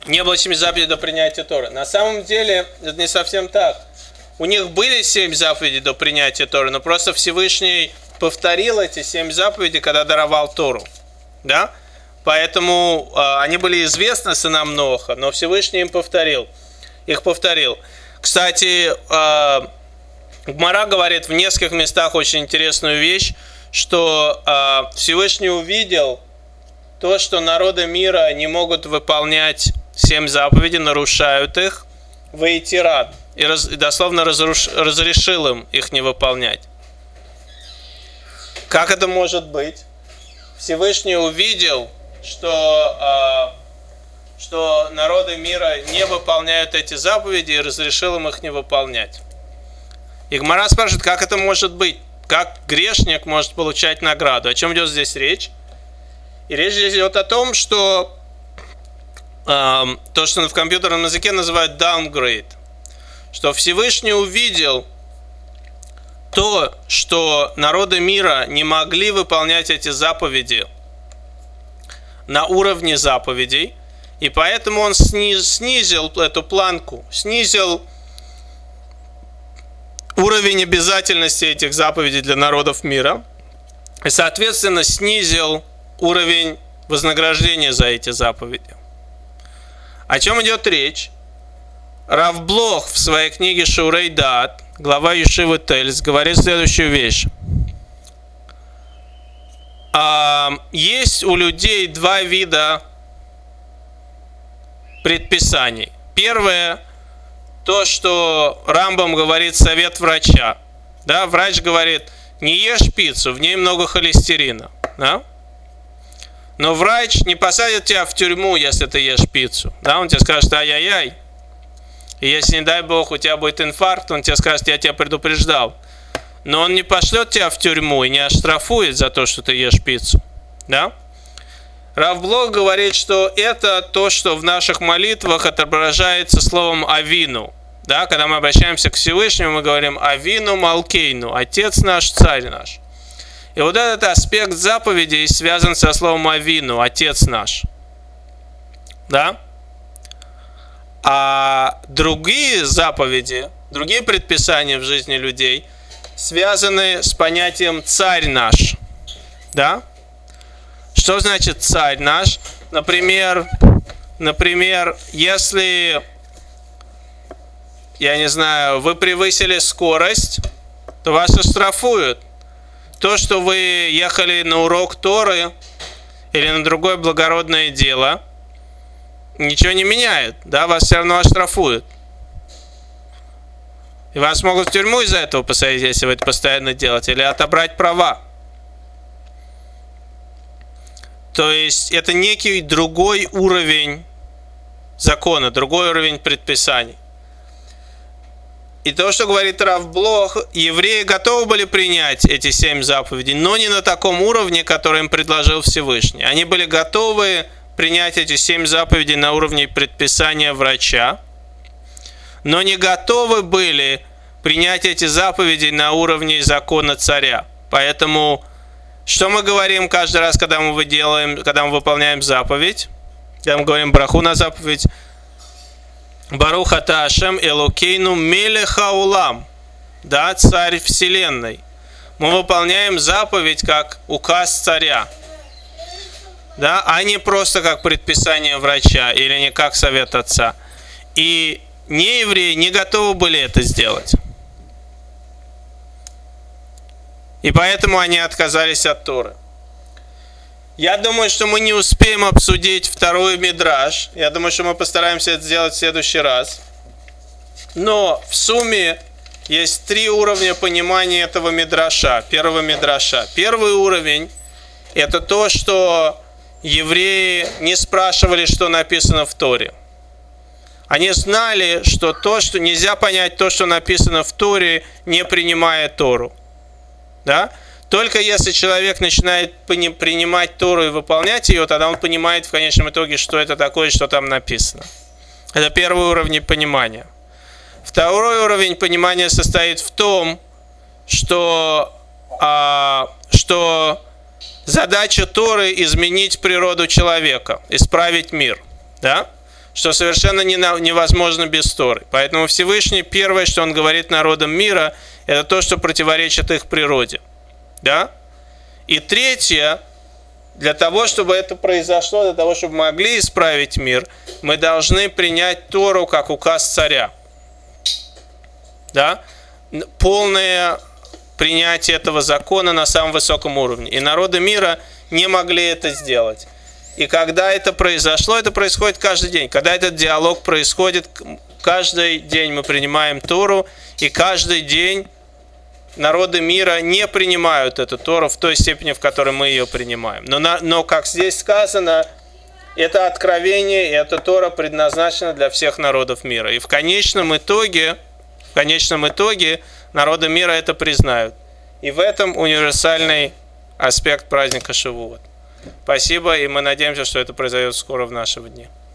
Не было 7 заповедей до принятия Торы. На самом деле, это не совсем так. У них были 7 заповедей до принятия Торы, но просто Всевышний повторил эти 7 заповедей, когда даровал Тору. Да? Поэтому они были известны сынам Ноаха, но Всевышний им их повторил. Кстати, Гмара говорит в нескольких местах очень интересную вещь, что Всевышний увидел то, что народы мира не могут выполнять 7 заповедей, нарушают их, ваитиран, и дословно разрешил им их не выполнять. Как это может быть? Всевышний увидел, что народы мира не выполняют эти заповеди и разрешил им их не выполнять. И Гмара спрашивает, как это может быть? Как грешник может получать награду? О чем идет здесь речь? И речь здесь идет о том, что то, что в компьютерном языке называют downgrade, что Всевышний увидел то, что народы мира не могли выполнять эти заповеди на уровне заповедей, и поэтому он снизил эту планку, снизил уровень обязательности этих заповедей для народов мира, и, соответственно, снизил уровень вознаграждения за эти заповеди. О чем идет речь? Рав Блох в своей книге Шурей Даат, глава Ешивы Тельц, говорит следующую вещь. Есть у людей 2 вида предписаний. Первое, то, что Рамбам говорит, совет врача. Да, врач говорит, не ешь пиццу, в ней много холестерина. Да? Но врач не посадит тебя в тюрьму, если ты ешь пиццу. Да? Он тебе скажет, ай-яй-яй. И если, не дай Бог, у тебя будет инфаркт, он тебе скажет, я тебя предупреждал. Но он не пошлет тебя в тюрьму и не оштрафует за то, что ты ешь пиццу. Да? Рав Блох говорит, что это то, что в наших молитвах отображается словом «авину». Да? Когда мы обращаемся к Всевышнему, мы говорим «авину малкейну», «отец наш, царь наш». И вот этот аспект заповедей связан со словом «авину», «отец наш». Да? А другие заповеди, другие предписания в жизни людей связаны с понятием «царь наш». Да? Что значит «царь наш»? Например, если, я не знаю, вы превысили скорость, то вас оштрафуют. То, что вы ехали на урок Торы или на другое благородное дело, ничего не меняет. Да? Вас все равно оштрафуют. И вас могут в тюрьму из-за этого посадить, если вы это постоянно делаете, или отобрать права. То есть это некий другой уровень закона, другой уровень предписаний. И то, что говорит Рав Блох, евреи готовы были принять эти 7 заповедей, но не на таком уровне, который им предложил Всевышний. Они были готовы принять эти 7 заповедей на уровне предписания врача, но не готовы были принять эти заповеди на уровне закона царя. Поэтому, что мы говорим каждый раз, когда мы выполняем заповедь? Когда мы говорим браху на заповедь, Барух ата Ашем Элокейну мелех хаулам, да, царь вселенной. Мы выполняем заповедь как указ царя, да, а не просто как предписание врача или не как совет отца. И неевреи не готовы были это сделать. И поэтому они отказались от Торы. Я думаю, что мы не успеем обсудить второй мидраш. Я думаю, что мы постараемся это сделать в следующий раз. Но в сумме есть 3 уровня понимания этого мидраша, первого мидраша. Первый уровень – это то, что евреи не спрашивали, что написано в Торе. Они знали, что нельзя понять то, что написано в Торе, не принимая Тору. Да? Только если человек начинает принимать Тору и выполнять ее, тогда он понимает в конечном итоге, что это такое, что там написано. Это первый уровень понимания. Второй уровень понимания состоит в том, что задача Торы изменить природу человека, исправить мир. Да? что совершенно невозможно без Торы. Поэтому Всевышний первое, что он говорит народам мира, это то, что противоречит их природе. Да? И третье, для того, чтобы это произошло, для того, чтобы мы могли исправить мир, мы должны принять Тору как указ царя. Да? Полное принятие этого закона на самом высоком уровне. И народы мира не могли это сделать. И когда это произошло, это происходит каждый день. Когда этот диалог происходит, каждый день мы принимаем Тору, и каждый день народы мира не принимают эту Тору в той степени, в которой мы ее принимаем. Но как здесь сказано, это откровение, и эта Тора предназначена для всех народов мира. И в конечном итоге народы мира это признают. И в этом универсальный аспект праздника Шавуот. Спасибо, и мы надеемся, что это произойдет скоро в наши дни.